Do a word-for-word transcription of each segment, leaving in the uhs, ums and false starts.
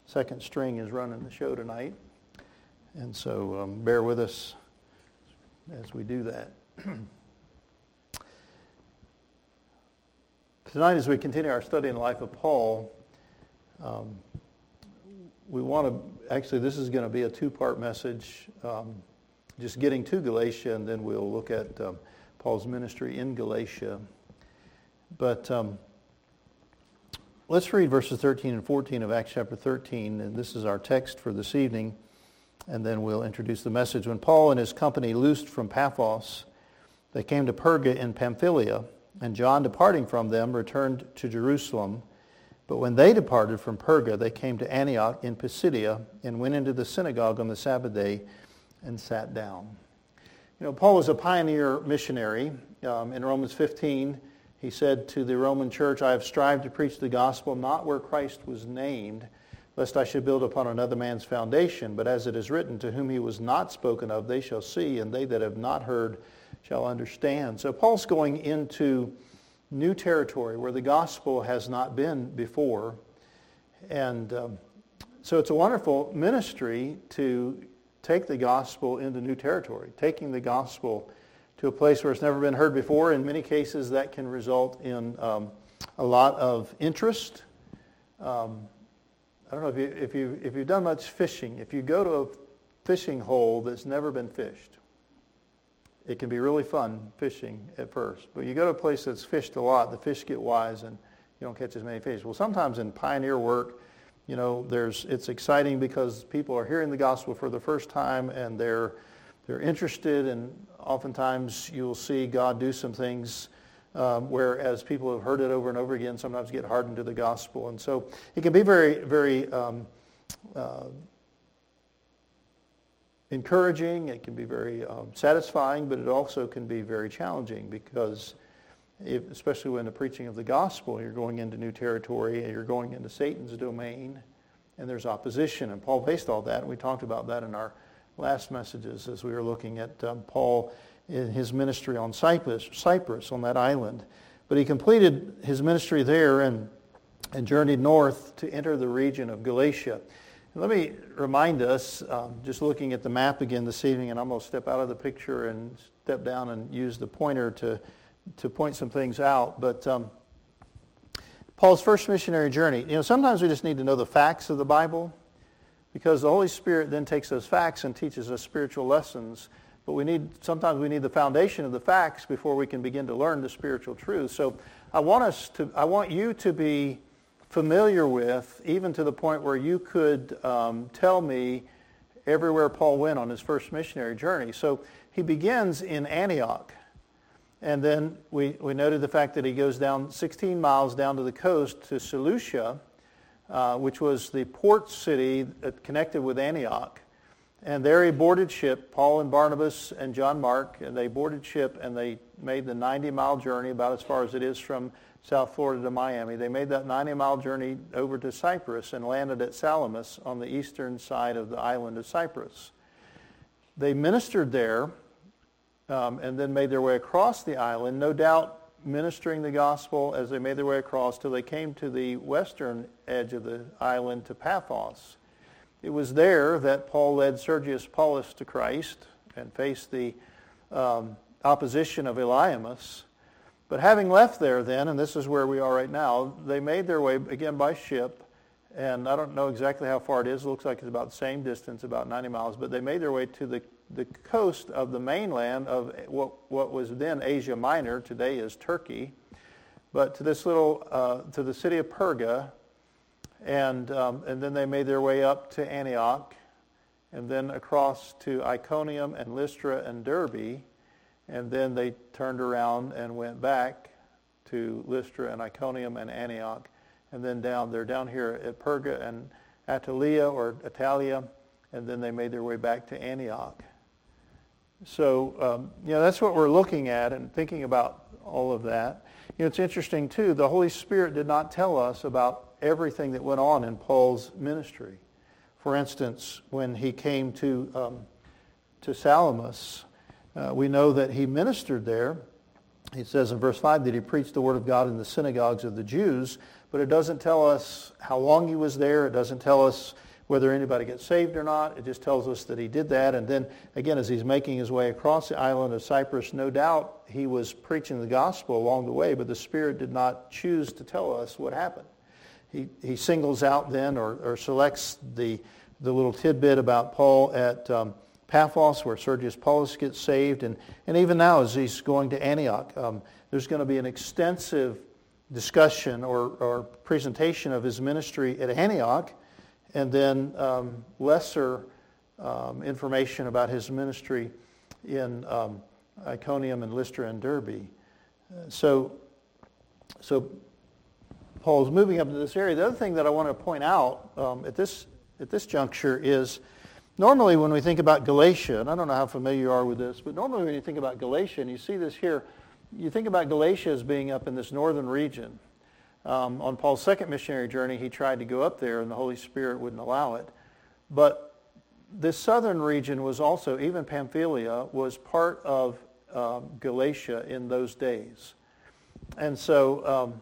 second string is running the show tonight. And so um, bear with us as we do that. Tonight, as we continue our study in the life of Paul, um, we want to, actually this is going to be a two-part message, um, just getting to Galatia, and then we'll look at um, Paul's ministry in Galatia. But um, let's read verses thirteen and fourteen of Acts chapter thirteen, and this is our text for this evening, and then we'll introduce the message. When Paul and his company loosed from Paphos, they came to Perga in Pamphylia, and John, departing from them, returned to Jerusalem. But when they departed from Perga, they came to Antioch in Pisidia and went into the synagogue on the Sabbath day and sat down. You know, Paul was a pioneer missionary. Um, in Romans fifteen, he said to the Roman church, I have strived to preach the gospel not where Christ was named, lest I should build upon another man's foundation. But as it is written, to whom he was not spoken of, they shall see, and they that have not heard shall understand. So Paul's going into new territory where the gospel has not been before. And um, so it's a wonderful ministry to take the gospel into new territory, taking the gospel to a place where it's never been heard before. In many cases, that can result in um, a lot of interest. Um, I don't know if, you, if, you, if you've done much fishing. If you go to a fishing hole that's never been fished, it can be really fun fishing at first. But you go to a place that's fished a lot, the fish get wise and you don't catch as many fish. Well, sometimes in pioneer work, you know, there's it's exciting because people are hearing the gospel for the first time and they're they're interested, and oftentimes you'll see God do some things um, whereas people have heard it over and over again sometimes get hardened to the gospel. And so it can be very, very um, uh, encouraging, it can be very um, satisfying, but it also can be very challenging because, if, especially when the preaching of the gospel, you're going into new territory and you're going into Satan's domain and there's opposition. And Paul faced all that, and we talked about that in our last messages as we were looking at um, Paul in his ministry on Cyprus, Cyprus, on that island. But he completed his ministry there and, and journeyed north to enter the region of Galatia. Let me remind us, um, just looking at the map again this evening, and I'm going to step out of the picture and step down and use the pointer to, to point some things out. But um, Paul's first missionary journey, you know, sometimes we just need to know the facts of the Bible because the Holy Spirit then takes those facts and teaches us spiritual lessons. But we need sometimes we need the foundation of the facts before we can begin to learn the spiritual truth. So I want us to, I want you to be familiar with, even to the point where you could um, tell me everywhere Paul went on his first missionary journey. So he begins in Antioch. And then we, we noted the fact that he goes down sixteen miles down to the coast to Seleucia, uh, which was the port city that connected with Antioch. And there he boarded ship, Paul and Barnabas and John Mark, and they boarded ship and they made the ninety-mile journey, about as far as it is from South Florida to Miami. They made that ninety-mile journey over to Cyprus and landed at Salamis on the eastern side of the island of Cyprus. They ministered there um, and then made their way across the island, no doubt ministering the gospel as they made their way across till they came to the western edge of the island to Paphos. It was there that Paul led Sergius Paulus to Christ and faced the um, opposition of Elymas. But having left there then, and this is where we are right now, they made their way again by ship, and I don't know exactly how far it is. It looks like it's about the same distance, about ninety miles, but they made their way to the, the coast of the mainland of what, what was then Asia Minor, today is Turkey, but to this little, uh, to the city of Perga, and um, and then they made their way up to Antioch, and then across to Iconium and Lystra and Derbe. And then they turned around and went back to Lystra and Iconium and Antioch. And then down, they're down here at Perga and Attalia or Attalia. And then they made their way back to Antioch. So, um, you know, that's what we're looking at and thinking about all of that. You know, it's interesting, too. The Holy Spirit did not tell us about everything that went on in Paul's ministry. For instance, when he came to, um, to Salamis, Uh, we know that he ministered there. It says in verse five that he preached the word of God in the synagogues of the Jews, but it doesn't tell us how long he was there. It doesn't tell us whether anybody gets saved or not. It just tells us that he did that. And then, again, as he's making his way across the island of Cyprus, no doubt he was preaching the gospel along the way, but the Spirit did not choose to tell us what happened. He he singles out then or, or selects the, the little tidbit about Paul at um, Paphos, where Sergius Paulus gets saved. And, and even now, as he's going to Antioch, um, there's going to be an extensive discussion or, or presentation of his ministry at Antioch, and then um, lesser um, information about his ministry in um, Iconium and Lystra and Derbe. So, so Paul's moving up into this area. The other thing that I want to point out um, at this at this juncture is, normally when we think about Galatia, and I don't know how familiar you are with this, but normally when you think about Galatia, and you see this here, you think about Galatia as being up in this northern region. Um, on Paul's second missionary journey, he tried to go up there, and the Holy Spirit wouldn't allow it. But this southern region was also, even Pamphylia, was part of um, Galatia in those days. And so um,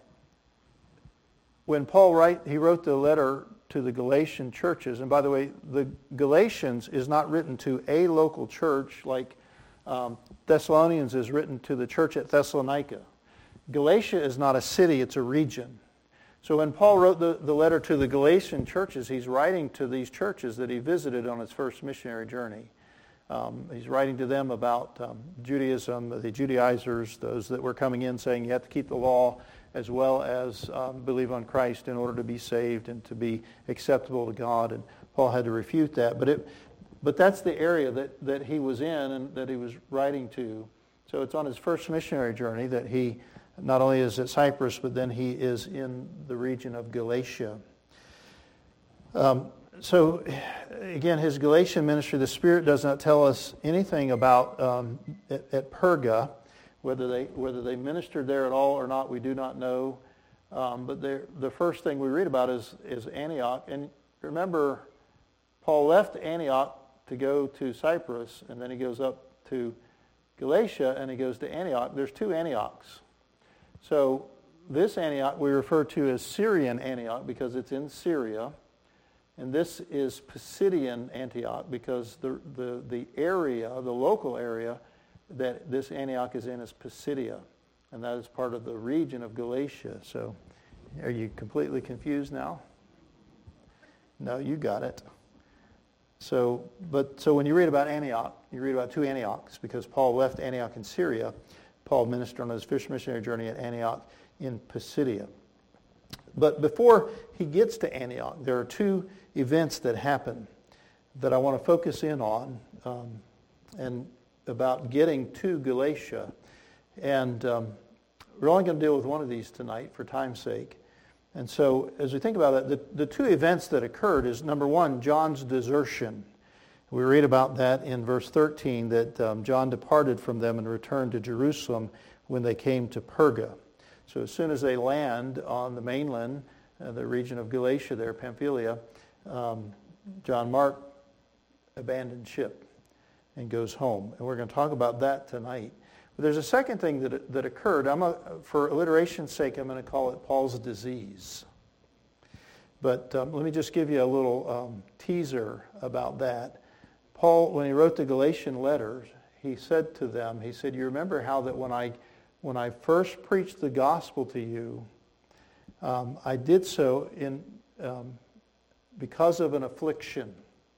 when Paul write, he wrote the letter to the Galatian churches, and by the way, the Galatians is not written to a local church like um, Thessalonians is written to the church at Thessalonica. Galatia is not a city, it's a region. So when Paul wrote the, the letter to the Galatian churches, he's writing to these churches that he visited on his first missionary journey. Um, he's writing to them about um, Judaism, the Judaizers, those that were coming in saying you have to keep the law as well as um, believe on Christ in order to be saved and to be acceptable to God. And Paul had to refute that. But it, but that's the area that, that he was in and that he was writing to. So it's on his first missionary journey that he not only is at Cyprus, but then he is in the region of Galatia. Um, so, again, his Galatian ministry, the Spirit does not tell us anything about um, at, at Perga, whether they whether they ministered there at all or not, we do not know. Um, but the first thing we read about is, is Antioch. And remember, Paul left Antioch to go to Cyprus, and then he goes up to Galatia, and he goes to Antioch. There's two Antiochs. So this Antioch we refer to as Syrian Antioch because it's in Syria. And this is Pisidian Antioch because the, the, the area, the local area that this Antioch is in is Pisidia. And that is part of the region of Galatia. So are you completely confused now? No, you got it. So, but so when you read about Antioch, you read about two Antiochs because Paul left Antioch in Syria. Paul ministered on his first missionary journey at Antioch in Pisidia. But before he gets to Antioch, there are two events that happen that I want to focus in on um, and about getting to Galatia. And um, we're only going to deal with one of these tonight for time's sake. And so as we think about it, the, the two events that occurred is, number one, John's desertion. We read about that in verse thirteen, that um, John departed from them and returned to Jerusalem when they came to Perga. So as soon as they land on the mainland, uh, the region of Galatia there, Pamphylia, um, John Mark abandoned ship and goes home. And we're going to talk about that tonight. But there's a second thing that that occurred. I'm a, for alliteration's sake, I'm going to call it Paul's disease. But um, let me just give you a little um, teaser about that. Paul, when he wrote the Galatian letters, he said to them, he said, you remember how that when I when I first preached the gospel to you, um, I did so in um, because of an affliction.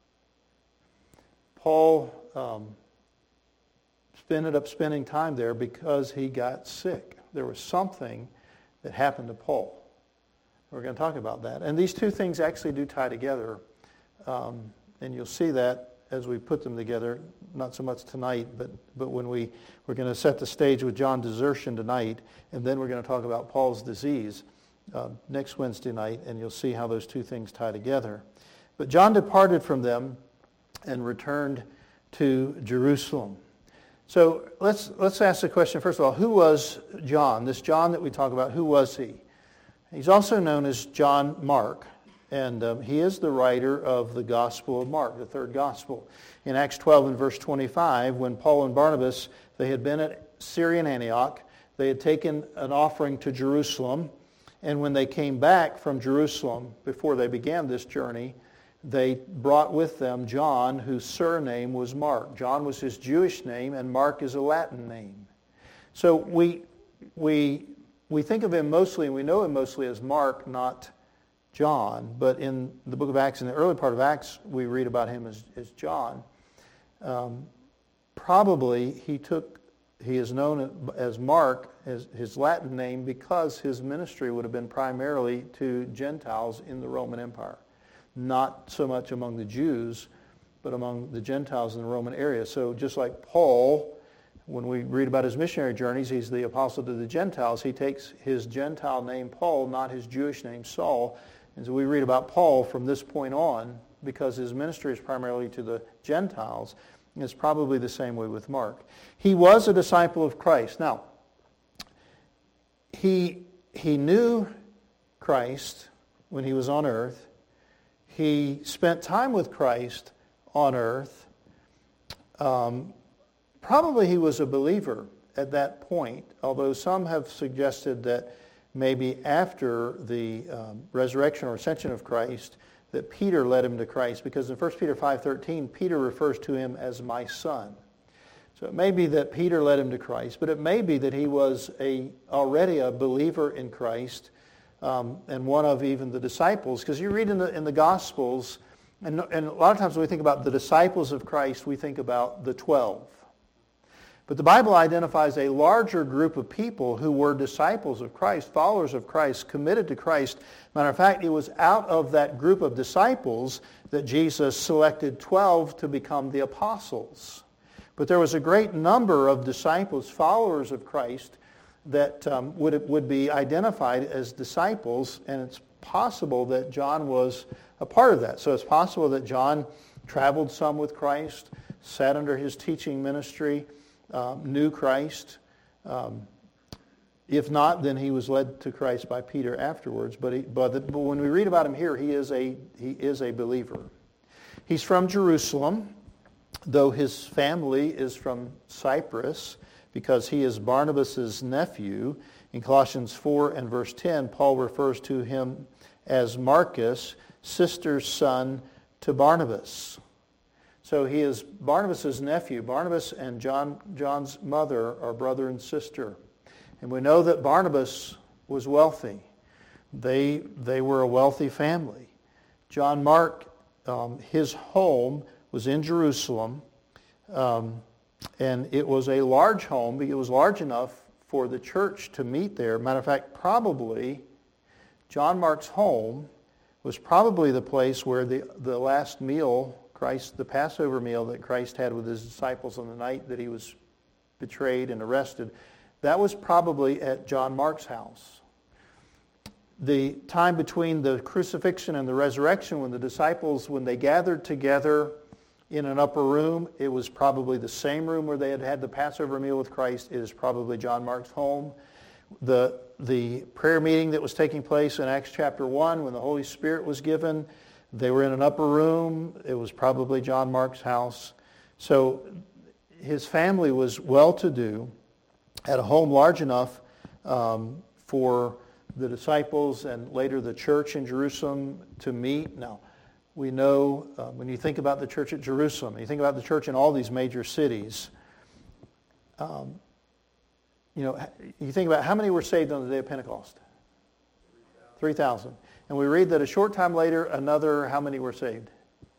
Paul um, ended up spending time there because he got sick. There was something that happened to Paul. We're going to talk about that. And these two things actually do tie together. Um, and you'll see that as we put them together, not so much tonight, but, but when we, we're going to set the stage with John's desertion tonight, and then we're going to talk about Paul's disease uh, next Wednesday night, and you'll see how those two things tie together. But John departed from them and returned to Jerusalem. So let's let's ask the question, first of all, who was John? This John that we talk about, who was he? He's also known as John Mark, and um, he is the writer of the Gospel of Mark, the third Gospel. In Acts twelve and verse twenty-five, when Paul and Barnabas, they had been at Syrian Antioch, they had taken an offering to Jerusalem, And when they came back from Jerusalem, before they began this journey, they brought with them John, whose surname was Mark. John was his Jewish name, and Mark is a Latin name. So we we we think of him mostly, and we know him mostly as Mark, not John. But in the book of Acts, in the early part of Acts, we read about him as, as John. Um, probably he took, he is known as Mark, as his Latin name, because his ministry would have been primarily to Gentiles in the Roman Empire. Not so much among the Jews, but among the Gentiles in the Roman area. So just like Paul, when we read about his missionary journeys, he's the apostle to the Gentiles. He takes his Gentile name Paul, not his Jewish name Saul. And so we read about Paul from this point on, because his ministry is primarily to the Gentiles. And it's probably the same way with Mark. He was a disciple of Christ. Now, he, he knew Christ when he was on earth. He spent time with Christ on earth. Um, probably he was a believer at that point, although some have suggested that maybe after the um, resurrection or ascension of Christ, that Peter led him to Christ, because in First Peter five thirteen, Peter refers to him as my son. So it may be that Peter led him to Christ, but it may be that he was a already a believer in Christ, um, and one of even the disciples, because you read in the in the Gospels, and, and a lot of times when we think about the disciples of Christ, we think about the twelve. But the Bible identifies a larger group of people who were disciples of Christ, followers of Christ, committed to Christ. Matter of fact, it was out of that group of disciples that Jesus selected twelve to become the apostles. But there was a great number of disciples, followers of Christ, that um, would, would be identified as disciples, and it's possible that John was a part of that. So it's possible that John traveled some with Christ, sat under his teaching ministry, Um, knew Christ. Um, if not, then he was led to Christ by Peter afterwards. But, he, but, the, but when we read about him here, he is a he is a believer. He's from Jerusalem, though his family is from Cyprus, because he is Barnabas' nephew. In Colossians four and verse ten, Paul refers to him as Marcus, sister's son to Barnabas. So he is Barnabas' nephew. Barnabas and John, John's mother are brother and sister. And we know that Barnabas was wealthy. They, they were a wealthy family. John Mark, um, his home was in Jerusalem. Um, and it was a large home. It was large enough for the church to meet there. Matter of fact, probably John Mark's home was probably the place where the, the last meal Christ, the Passover meal that Christ had with his disciples on the night that he was betrayed and arrested, that was probably at John Mark's house. The time between the crucifixion and the resurrection, when the disciples, when they gathered together in an upper room, it was probably the same room where they had had the Passover meal with Christ. It is probably John Mark's home. The, the prayer meeting that was taking place in Acts chapter one, when the Holy Spirit was given, they were in an upper room. It was probably John Mark's house. So his family was well-to-do, had a home large enough um, for the disciples and later the church in Jerusalem to meet. Now, we know uh, when you think about the church at Jerusalem, you think about the church in all these major cities, um, you know, you think about how many were saved on the day of Pentecost? three thousand. And we read that a short time later, another, how many were saved?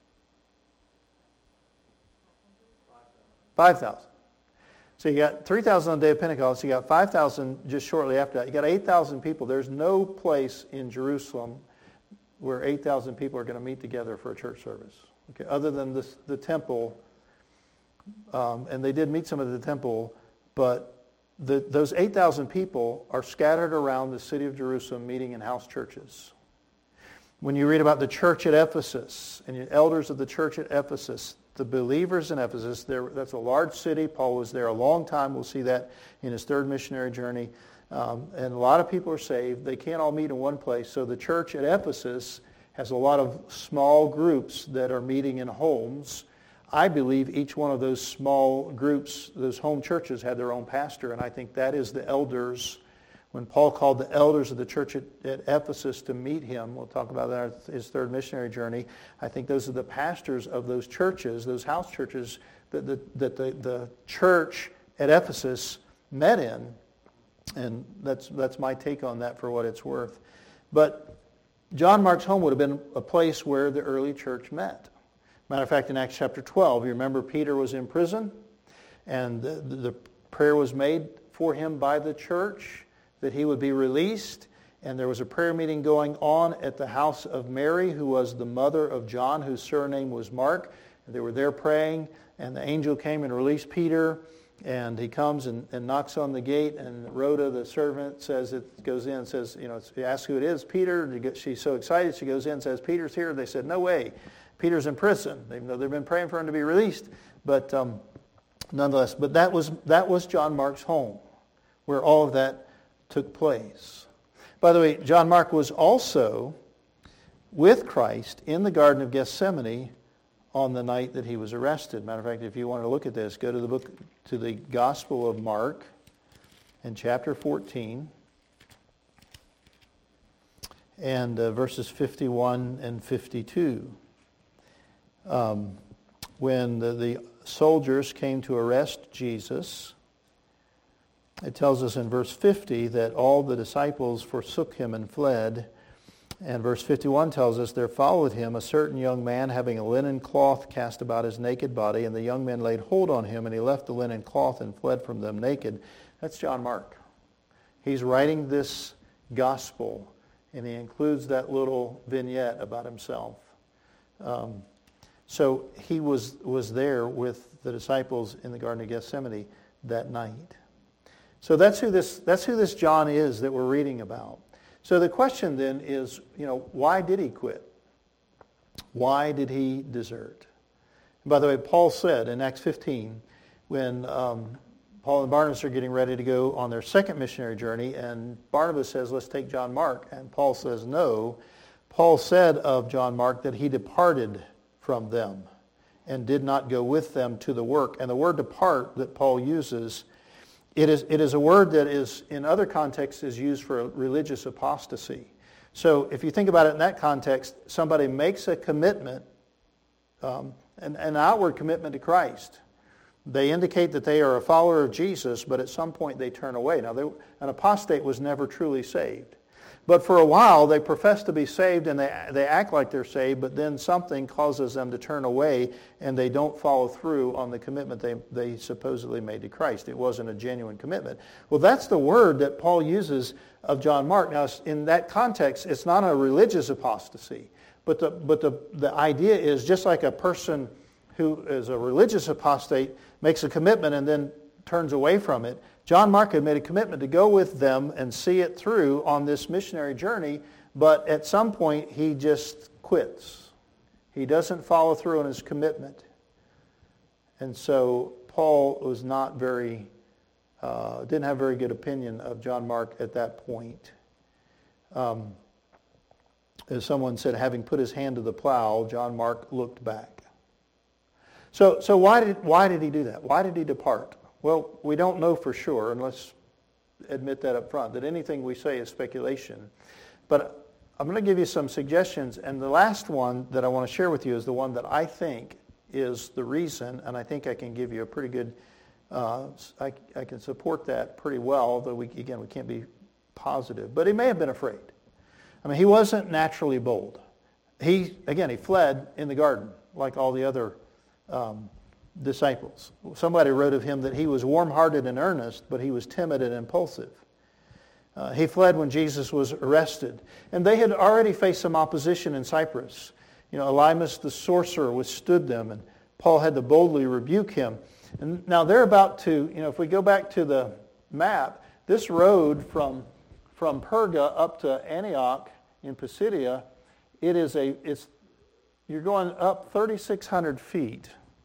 five thousand. So you got three thousand on the day of Pentecost. You got five thousand just shortly after that. You got eight thousand people. There's no place in Jerusalem where eight thousand people are going to meet together for a church service. Okay, other than this, the temple. Um, and they did meet some at the temple, but the, those eight thousand people are scattered around the city of Jerusalem meeting in house churches. When you read about the church at Ephesus and the elders of the church at Ephesus, the believers in Ephesus, that's a large city. Paul was there a long time. We'll see that in his third missionary journey. Um, and a lot of people are saved. They can't all meet in one place. So the church at Ephesus has a lot of small groups that are meeting in homes. I believe each one of those small groups, those home churches, had their own pastor. And I think that is the elders When Paul called the elders of the church at, at Ephesus to meet him, we'll talk about that in his third missionary journey, I think those are the pastors of those churches, those house churches that the, that the, the church at Ephesus met in. And that's that's my take on that for what it's worth. But John Mark's home would have been a place where the early church met. Matter of fact, in Acts chapter twelve, you remember Peter was in prison, and the, the prayer was made for him by the church that he would be released. And there was a prayer meeting going on at the house of Mary, who was the mother of John, whose surname was Mark. And they were there praying, and the angel came and released Peter. And he comes and, and knocks on the gate, and Rhoda, the servant, says it goes in and says, you know, he asks who it is, Peter. She's so excited, she goes in and says, Peter's here. They said, no way, Peter's in prison. Even though they've been praying for him to be released, but um, nonetheless, but that was that was John Mark's home, where all of that took place. By the way, John Mark was also with Christ in the Garden of Gethsemane on the night that he was arrested. Matter of fact, if you want to look at this, go to the book, to the Gospel of Mark in chapter fourteen and uh, verses fifty-one and fifty-two. Um, when the, the soldiers came to arrest Jesus, it tells us in verse fifty that all the disciples forsook him and fled. And verse fifty-one tells us, there followed him a certain young man having a linen cloth cast about his naked body, and the young men laid hold on him, and he left the linen cloth and fled from them naked. That's John Mark. He's writing this gospel, and he includes that little vignette about himself. Um, so he was, was there with the disciples in the Garden of Gethsemane that night. So that's who this that's who this John is that we're reading about. So the question then is, you know, why did he quit? Why did he desert? And by the way, Paul said in Acts fifteen, when um, Paul and Barnabas are getting ready to go on their second missionary journey, and Barnabas says, let's take John Mark, and Paul says no. Paul said of John Mark that he departed from them and did not go with them to the work. And the word depart that Paul uses, It is, it is a word that is, in other contexts, is used for religious apostasy. So if you think about it in that context, somebody makes a commitment, um, an, an outward commitment to Christ. They indicate that they are a follower of Jesus, but at some point they turn away. Now, they, an apostate was never truly saved. But for a while, they profess to be saved, and they, they act like they're saved, but then something causes them to turn away, and they don't follow through on the commitment they, they supposedly made to Christ. It wasn't a genuine commitment. Well, that's the word that Paul uses of John Mark. Now, in that context, it's not a religious apostasy, but the, but the, the idea is just like a person who is a religious apostate makes a commitment and then turns away from it. John Mark had made a commitment to go with them and see it through on this missionary journey, but at some point he just quits. He doesn't follow through on his commitment. And so Paul was not very, uh, didn't have a very good opinion of John Mark at that point. Um, as someone said, having put his hand to the plow, John Mark looked back. So, so why did why did he do that? Why did he depart? Well, we don't know for sure, and let's admit that up front, that anything we say is speculation. But I'm going to give you some suggestions, and the last one that I want to share with you is the one that I think is the reason, and I think I can give you a pretty good, uh, I, I can support that pretty well, although, we, again, we can't be positive. But he may have been afraid. I mean, he wasn't naturally bold. He, again, he fled in the garden, like all the other um disciples. Somebody wrote of him that he was warm-hearted and earnest, but he was timid and impulsive. Uh, he fled when Jesus was arrested. And they had already faced some opposition in Cyprus. You know, Elymas the sorcerer withstood them, and Paul had to boldly rebuke him. And now they're about to, you know, if we go back to the map, this road from, from Perga up to Antioch in Pisidia, it is a, it's, you're going up thirty-six hundred feet.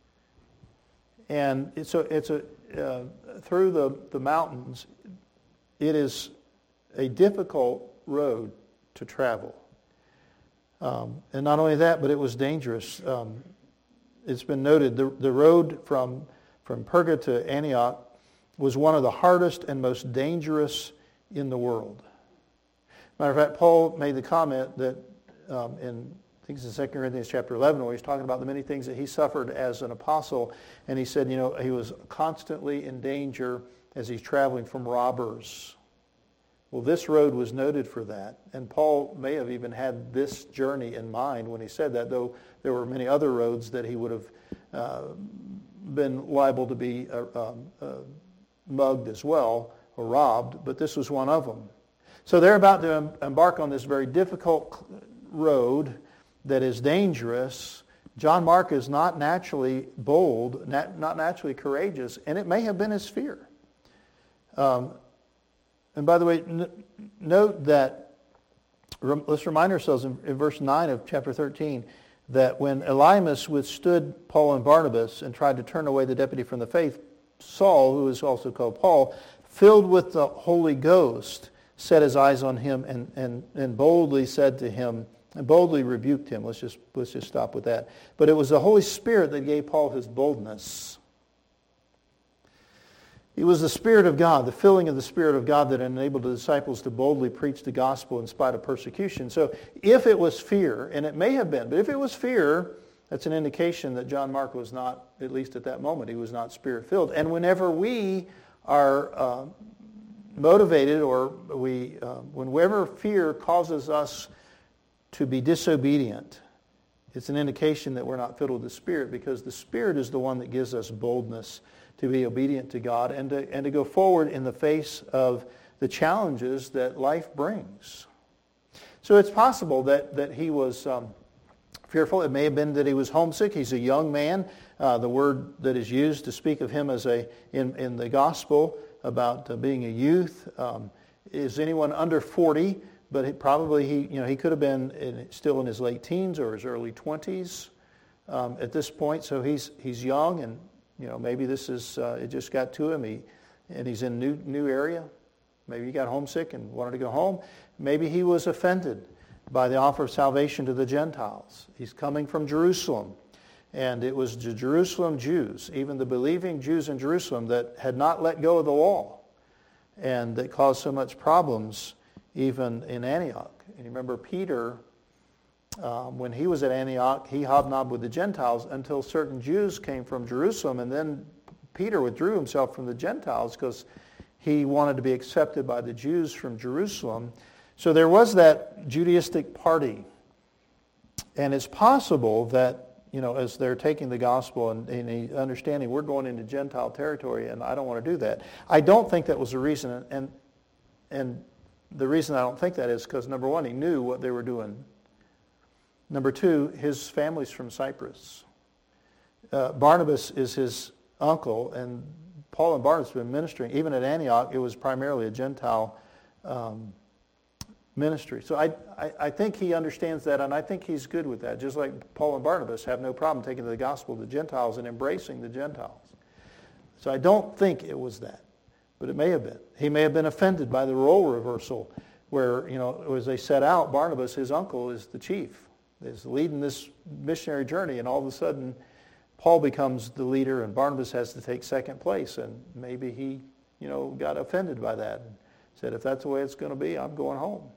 And it's a, it's a uh, through the, the mountains, it is a difficult road to travel. Um, and not only that, but it was dangerous. Um, it's been noted the, the road from, from Perga to Antioch was one of the hardest and most dangerous in the world. Matter of fact, Paul made the comment that um, in, I think it's in Second Corinthians chapter eleven, where he's talking about the many things that he suffered as an apostle, and he said, you know, he was constantly in danger as he's traveling from robbers. Well, this road was noted for that, and Paul may have even had this journey in mind when he said that, though there were many other roads that he would have uh, been liable to be uh, um, uh, mugged as well, or robbed, but this was one of them. So they're about to em- embark on this very difficult road that is dangerous. John Mark is not naturally bold, nat- not naturally courageous, and it may have been his fear. Um, and by the way, n- note that, rem- let's remind ourselves in, in verse nine of chapter thirteen, that when Elymas withstood Paul and Barnabas and tried to turn away the deputy from the faith, Saul, who is also called Paul, filled with the Holy Ghost, set his eyes on him and, and, and boldly said to him, and boldly rebuked him. Let's just, let's just stop with that. But it was the Holy Spirit that gave Paul his boldness. It was the Spirit of God, the filling of the Spirit of God, that enabled the disciples to boldly preach the gospel in spite of persecution. So if it was fear, and it may have been, but if it was fear, that's an indication that John Mark was not, at least at that moment, he was not Spirit-filled. And whenever we are uh, motivated, or we, uh, whenever fear causes us to be disobedient, it's an indication that we're not filled with the Spirit, because the Spirit is the one that gives us boldness to be obedient to God and to, and to go forward in the face of the challenges that life brings. So it's possible that, that he was um, fearful. It may have been that he was homesick. He's a young man. Uh, the word that is used to speak of him as a in, in the gospel about uh, being a youth um, is anyone under forty, but he, probably he you know he could have been in, still in his late teens or his early twenties um, at this point. So he's he's young, and you know maybe this is uh, it just got to him. He and he's in a new new area. Maybe he got homesick and wanted to go home. Maybe he was offended by the offer of salvation to the Gentiles. He's coming from Jerusalem. And it was the Jerusalem Jews, even the believing Jews in Jerusalem, that had not let go of the law and that caused so much problems even in Antioch. And you remember Peter, um, when he was at Antioch, he hobnobbed with the Gentiles until certain Jews came from Jerusalem, and then Peter withdrew himself from the Gentiles because he wanted to be accepted by the Jews from Jerusalem. So there was that Judaistic party. And it's possible that, you know, as they're taking the gospel and, and understanding we're going into Gentile territory and I don't want to do that. I don't think that was the reason. And, and the reason I don't think that is because, number one, he knew what they were doing. Number two, his family's from Cyprus. Uh, Barnabas is his uncle, and Paul and Barnabas have been ministering. Even at Antioch, it was primarily a Gentile um, ministry. So I, I, I think he understands that, and I think he's good with that. Just like Paul and Barnabas have no problem taking the gospel to the Gentiles and embracing the Gentiles. So I don't think it was that, but it may have been. He may have been offended by the role reversal where, you know, as they set out, Barnabas, his uncle, is the chief, is leading this missionary journey, and all of a sudden Paul becomes the leader and Barnabas has to take second place, and maybe he, you know, got offended by that and said, if that's the way it's going to be, I'm going home.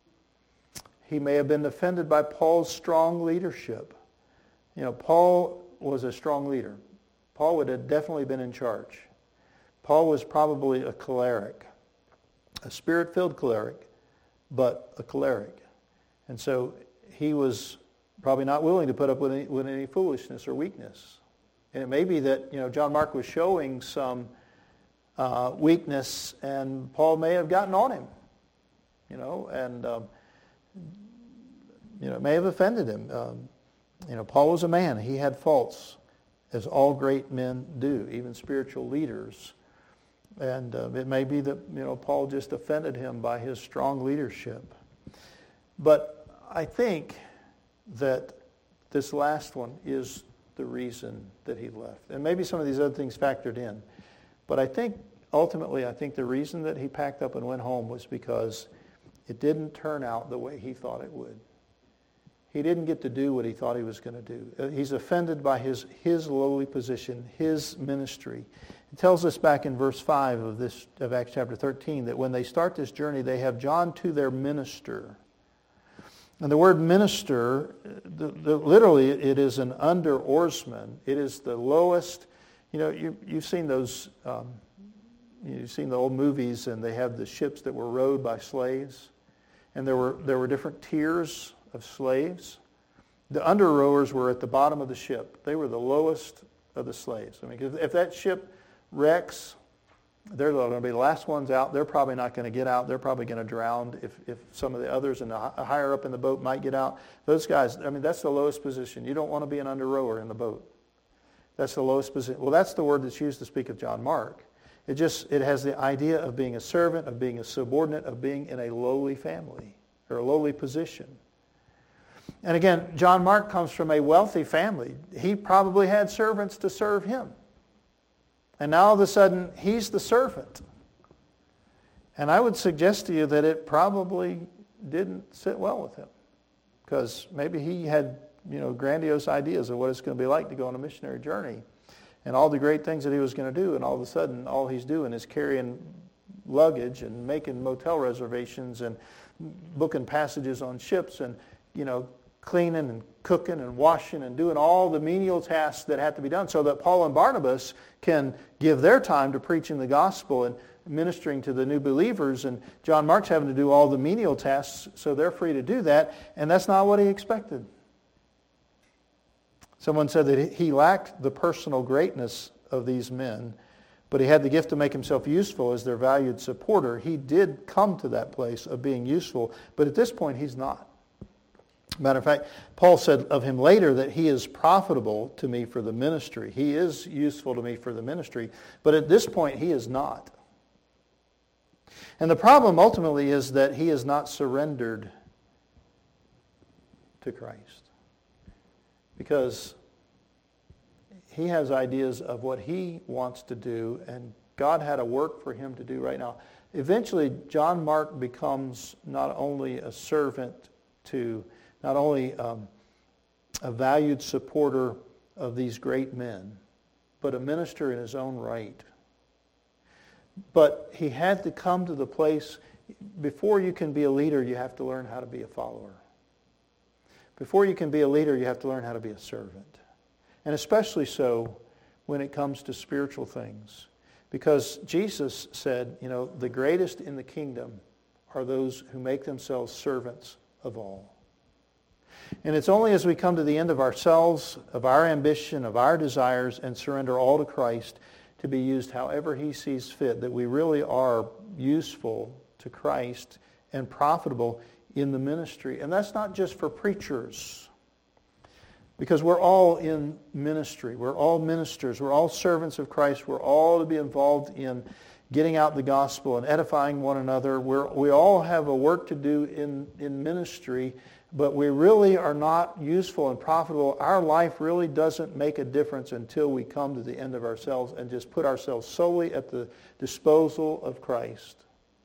He may have been offended by Paul's strong leadership. You know, Paul was a strong leader. Paul would have definitely been in charge. Paul was probably a choleric, a spirit-filled choleric, but a choleric. And so he was probably not willing to put up with any, with any foolishness or weakness. And it may be that, you know, John Mark was showing some uh, weakness, and Paul may have gotten on him, you know, and um, you know, it may have offended him. Um, you know, Paul was a man. He had faults, as all great men do, even spiritual leaders. And uh, it may be that, you know, Paul just offended him by his strong leadership. But I think that this last one is the reason that he left. And maybe some of these other things factored in. But I think, ultimately, I think the reason that he packed up and went home was because it didn't turn out the way he thought it would. he didn't get to do what he thought he was going to do. He's offended by his, his lowly position, his ministry. It tells us back in verse five of this of Acts chapter thirteen that when they start this journey, they have John to their minister. And the word minister, the, the, literally it is an under oarsman. It is the lowest. You know, you, you've seen those, um, you've seen the old movies, and they have the ships that were rowed by slaves. And there were there were different tiers of slaves. The under rowers were at the bottom of the ship. They were the lowest of the slaves. I mean, if, if that ship wrecks, they're going to be the last ones out. They're probably not going to get out. They're probably going to drown if, if some of the others and the higher up in the boat might get out. Those guys, I mean, that's the lowest position. You don't want to be an under rower in the boat. That's the lowest position. Well, that's the word that's used to speak of John Mark. It just, it has the idea of being a servant, of being a subordinate, of being in a lowly family or a lowly position. And again, John Mark comes from a wealthy family. He probably had servants to serve him. And now all of a sudden, he's the servant. And I would suggest to you that it probably didn't sit well with him. Because maybe he had, you know, grandiose ideas of what it's going to be like to go on a missionary journey. And all the great things that he was going to do. And all of a sudden, all he's doing is carrying luggage and making motel reservations and booking passages on ships and, you know, cleaning and cooking and washing and doing all the menial tasks that have to be done so that Paul and Barnabas can give their time to preaching the gospel and ministering to the new believers. And John Mark's having to do all the menial tasks, so they're free to do that. And that's not what he expected. Someone said that he lacked the personal greatness of these men, but he had the gift to make himself useful as their valued supporter. He did come to that place of being useful, but at this point he's not. Matter of fact, Paul said of him later that he is profitable to me for the ministry. He is useful to me for the ministry, but at this point he is not. And the problem ultimately is that he is not surrendered to Christ. Because he has ideas of what he wants to do, and God had a work for him to do right now. Eventually, John Mark becomes not only a servant to, not only um, a valued supporter of these great men, but a minister in his own right. But he had to come to the place, before you can be a leader, you have to learn how to be a follower. Before you can be a leader, you have to learn how to be a servant. And especially so when it comes to spiritual things. Because Jesus said, you know, the greatest in the kingdom are those who make themselves servants of all. And it's only as we come to the end of ourselves, of our ambition, of our desires, and surrender all to Christ to be used however he sees fit, that we really are useful to Christ and profitable in the ministry. And that's not just for preachers, because we're all in ministry. We're all ministers. We're all servants of Christ. We're all to be involved in getting out the gospel and edifying one another. We're, we all have a work to do in, in ministry, but we really are not useful and profitable. Our life really doesn't make a difference until we come to the end of ourselves and just put ourselves solely at the disposal of Christ.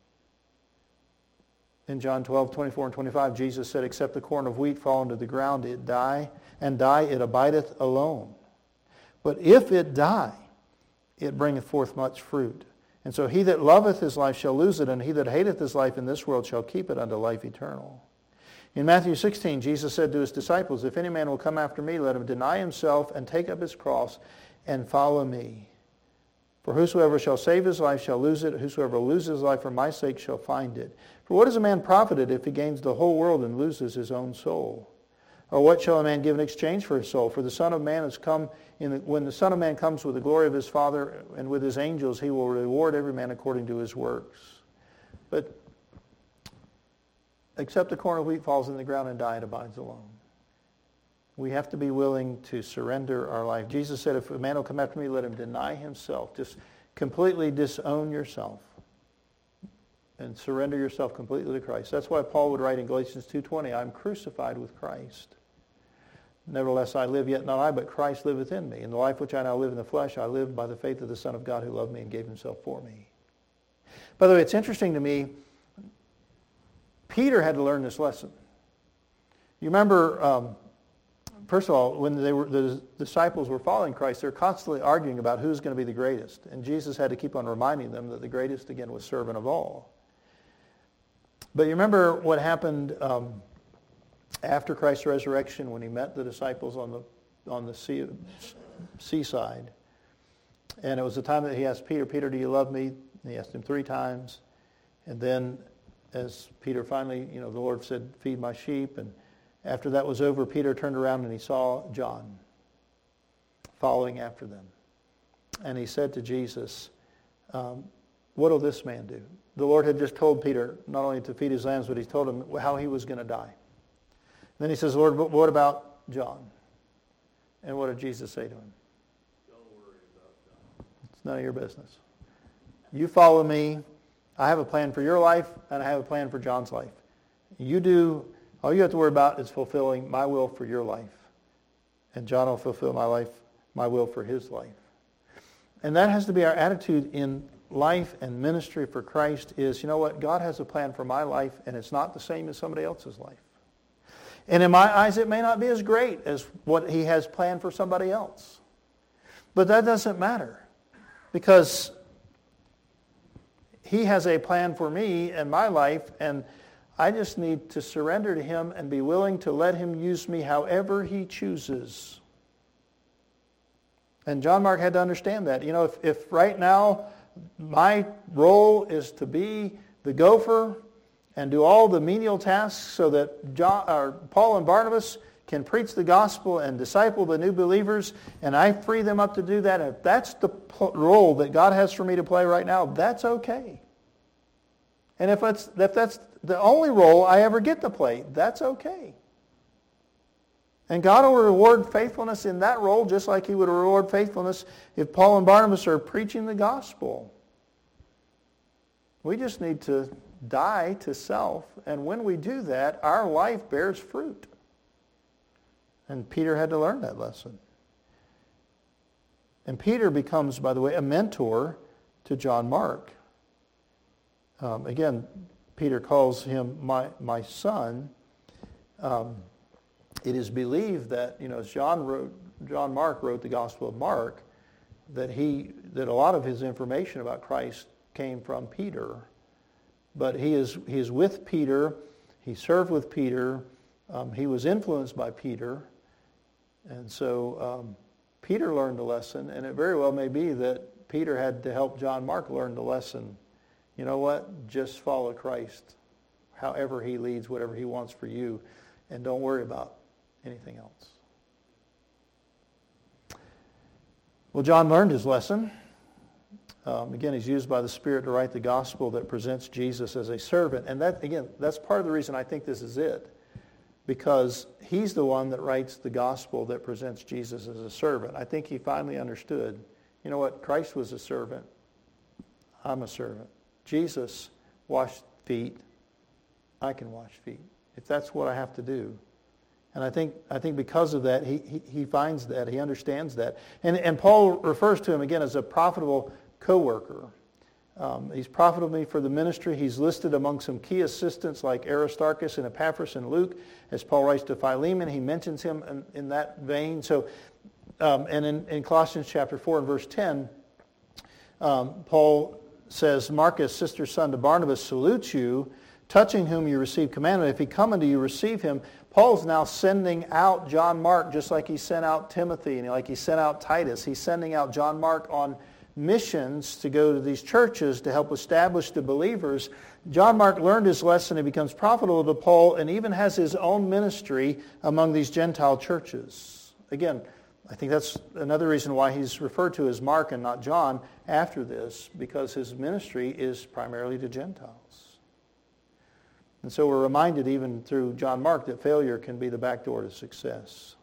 In John twelve, twenty-four and twenty-five, Jesus said, except the corn of wheat fall into the ground, it die, and die it abideth alone. But if it die, it bringeth forth much fruit. And so he that loveth his life shall lose it, and he that hateth his life in this world shall keep it unto life eternal. In Matthew sixteen, Jesus said to his disciples, if any man will come after me, let him deny himself and take up his cross and follow me. For whosoever shall save his life shall lose it. Whosoever loses his life for my sake shall find it. For what is a man profited if he gains the whole world and loses his own soul? Or what shall a man give in exchange for his soul? For the Son of Man has come, in the, when the Son of Man comes with the glory of his Father and with his angels, he will reward every man according to his works. But except the corn of wheat falls in the ground and dies, it abides alone. We have to be willing to surrender our life. Jesus said, if a man will come after me, let him deny himself. Just completely disown yourself and surrender yourself completely to Christ. That's why Paul would write in Galatians two twenty, I'm crucified with Christ. Nevertheless, I live, yet not I, but Christ liveth in me. In the life which I now live in the flesh, I live by the faith of the Son of God who loved me and gave himself for me. By the way, it's interesting to me, Peter had to learn this lesson. You remember, um, first of all, when they were, the disciples were following Christ, they were constantly arguing about who's going to be the greatest. And Jesus had to keep on reminding them that the greatest, again, was servant of all. But you remember what happened um, after Christ's resurrection when he met the disciples on the on the sea, seaside. And it was the time that he asked Peter, Peter, do you love me? And he asked him three times. And then as Peter finally, you know, the Lord said, feed my sheep. And after that was over, Peter turned around and he saw John following after them. And he said to Jesus, um, what will this man do? The Lord had just told Peter not only to feed his lambs, but he told him how he was going to die. And then he says, Lord, but what about John? And what did Jesus say to him? Don't worry about John. It's none of your business. You follow me. I have a plan for your life, and I have a plan for John's life. You do, all you have to worry about is fulfilling my will for your life. And John will fulfill my life, my will for his life. And that has to be our attitude in life and ministry for Christ is, you know what, God has a plan for my life, and it's not the same as somebody else's life. And in my eyes, it may not be as great as what he has planned for somebody else. But that doesn't matter, because he has a plan for me and my life, and I just need to surrender to him and be willing to let him use me however he chooses. And John Mark had to understand that. You know, if, if right now my role is to be the gopher and do all the menial tasks so that John, or Paul and Barnabas can preach the gospel and disciple the new believers, and I free them up to do that, and if that's the role that God has for me to play right now, that's okay. And if that's, if that's the only role I ever get to play, that's okay. And God will reward faithfulness in that role just like he would reward faithfulness if Paul and Barnabas are preaching the gospel. We just need to die to self, and when we do that, our life bears fruit. And Peter had to learn that lesson. And Peter becomes, by the way, a mentor to John Mark. Um, again, Peter calls him my, my son. Um, it is believed that, you know, as John wrote, John Mark wrote the Gospel of Mark, that he that a lot of his information about Christ came from Peter. But he is he is with Peter. He served with Peter. Um, he was influenced by Peter. And so um, Peter learned a lesson, and it very well may be that Peter had to help John Mark learn the lesson. You know what? Just follow Christ however he leads, whatever he wants for you, and don't worry about anything else. Well, John learned his lesson. Um, again, he's used by the Spirit to write the gospel that presents Jesus as a servant. And that, again, that's part of the reason I think this is it. Because he's the one that writes the gospel that presents Jesus as a servant. I think he finally understood, you know what, Christ was a servant. I'm a servant. Jesus washed feet. I can wash feet, if that's what I have to do. And I think I think because of that, he, he, he finds that, he understands that. And, and Paul refers to him again as a profitable co-worker. Um, he's profitable me for the ministry. He's listed among some key assistants like Aristarchus and Epaphras and Luke. As Paul writes to Philemon, he mentions him in, in that vein. So, um, and in, in Colossians chapter four and verse ten, um, Paul says, Marcus, sister's son to Barnabas, salutes you, touching whom you receive commandment. If he come unto you, receive him. Paul's now sending out John Mark just like he sent out Timothy and like he sent out Titus. He's sending out John Mark on missions to go to these churches to help establish the believers. John Mark learned his lesson. He becomes profitable to Paul and even has his own ministry among these Gentile churches. Again, I think that's another reason why he's referred to as Mark and not John after this, because his ministry is primarily to Gentiles. And so we're reminded even through John Mark that failure can be the back door to success.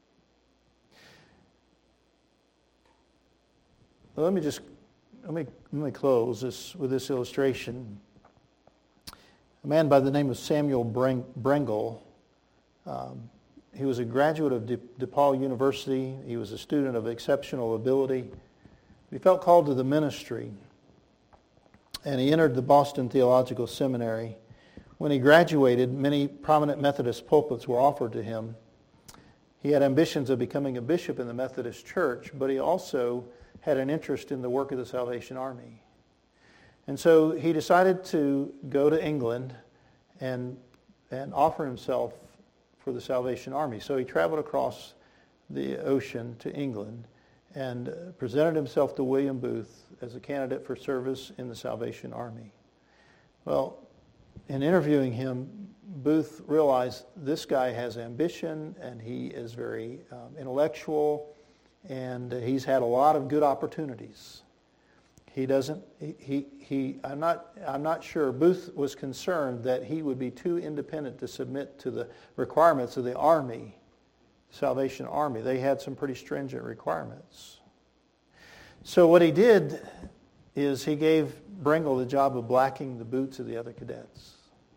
Well, let me just let me let me close this with this illustration. A man by the name of Samuel Brengel. Um, he was a graduate of De- DePaul University. He was a student of exceptional ability. He felt called to the ministry, and he entered the Boston Theological Seminary. when he graduated, many prominent Methodist pulpits were offered to him. He had ambitions of becoming a bishop in the Methodist Church, but he also had an interest in the work of the Salvation Army. And so he decided to go to England and, and offer himself for the Salvation Army. So he traveled across the ocean to England and presented himself to William Booth as a candidate for service in the Salvation Army. Well, in interviewing him, Booth realized this guy has ambition and he is very um, intellectual and he's had a lot of good opportunities. He doesn't, he, he, he, I'm not, I'm not sure. Booth was concerned that he would be too independent to submit to the requirements of the Army, Salvation Army. They had some pretty stringent requirements. So what he did is he gave Bringle the job of blacking the boots of the other cadets.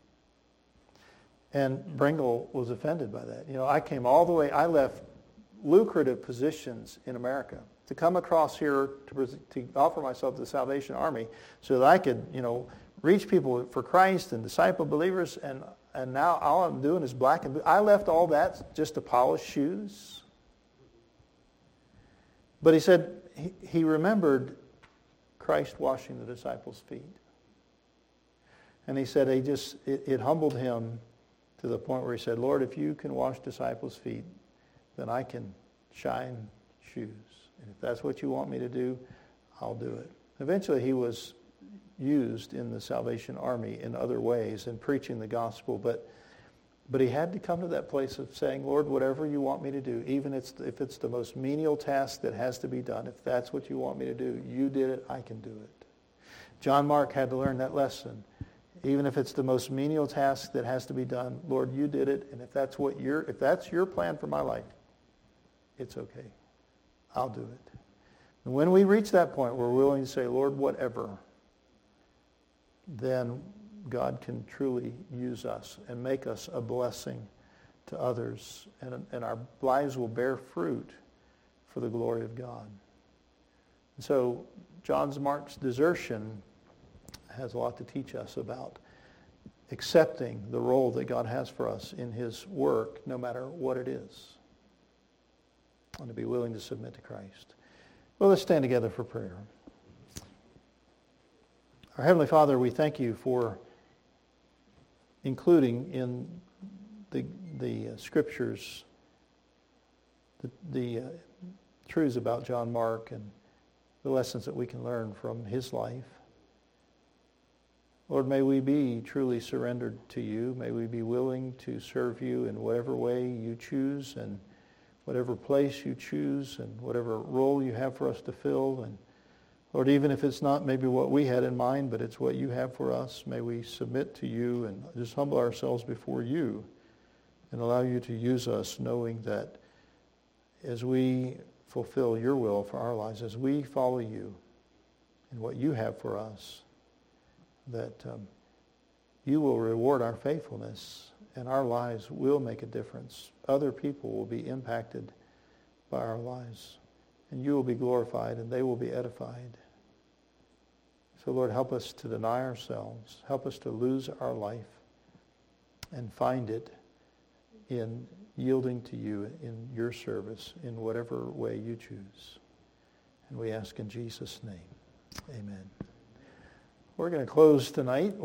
And Bringle was offended by that. You know, I came all the way, I left lucrative positions in America to come across here to, to offer myself to the Salvation Army so that I could, you know, reach people for Christ and disciple believers, and, and now all I'm doing is black and blue. I left all that just to polish shoes. But he said he, he remembered Christ washing the disciples' feet. And he said he just it, it humbled him to the point where he said, Lord, if you can wash disciples' feet, then I can shine shoes. And if that's what you want me to do, I'll do it. Eventually he was used in the Salvation Army in other ways in preaching the gospel, but but he had to come to that place of saying, Lord, whatever you want me to do, even if it's, if it's the most menial task that has to be done, if that's what you want me to do, you did it, I can do it. John Mark had to learn that lesson. Even if it's the most menial task that has to be done, Lord, you did it, and if that's what you're, if that's your plan for my life, it's okay. I'll do it. And when we reach that point where we're willing to say, Lord, whatever, then God can truly use us and make us a blessing to others, and, and our lives will bear fruit for the glory of God. And so John Mark's desertion has a lot to teach us about accepting the role that God has for us in his work, no matter what it is, and to be willing to submit to Christ. Well, let's stand together for prayer. Our Heavenly Father, we thank you for including in the, the uh, Scriptures the, the uh, truths about John Mark and the lessons that we can learn from his life. Lord, may we be truly surrendered to you. May we be willing to serve you in whatever way you choose and whatever place you choose and whatever role you have for us to fill. And Lord, even if it's not maybe what we had in mind, but it's what you have for us, may we submit to you and just humble ourselves before you and allow you to use us, knowing that as we fulfill your will for our lives, as we follow you and what you have for us, that um, you will reward our faithfulness and our lives will make a difference. Other people will be impacted by our lives, and you will be glorified and they will be edified. So Lord, help us to deny ourselves. Help us to lose our life and find it in yielding to you in your service in whatever way you choose. And we ask in Jesus' name, amen. We're going to close tonight